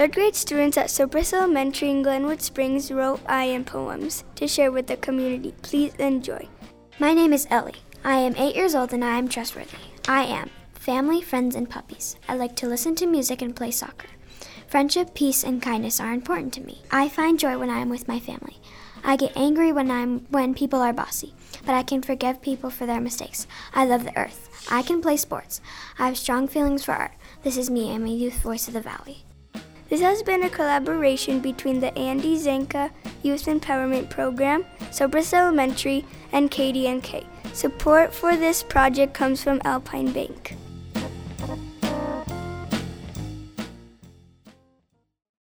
Third grade students at Cypress Elementary in Glenwood Springs wrote I Am poems to share with the community. Please enjoy. My name is Ellie. I am 8 years old and I am trustworthy. I am family, friends, and puppies. I like to listen to music and play soccer. Friendship, peace, and kindness are important to me. I find joy when I am with my family. I get angry when people are bossy, but I can forgive people for their mistakes. I love the earth. I can play sports. I have strong feelings for art. This is me. I'm a youth voice of the Valley. This has been a collaboration between the Andy Zanka Youth Empowerment Program, Cypress Elementary, and KDNK. Support for this project comes from Alpine Bank.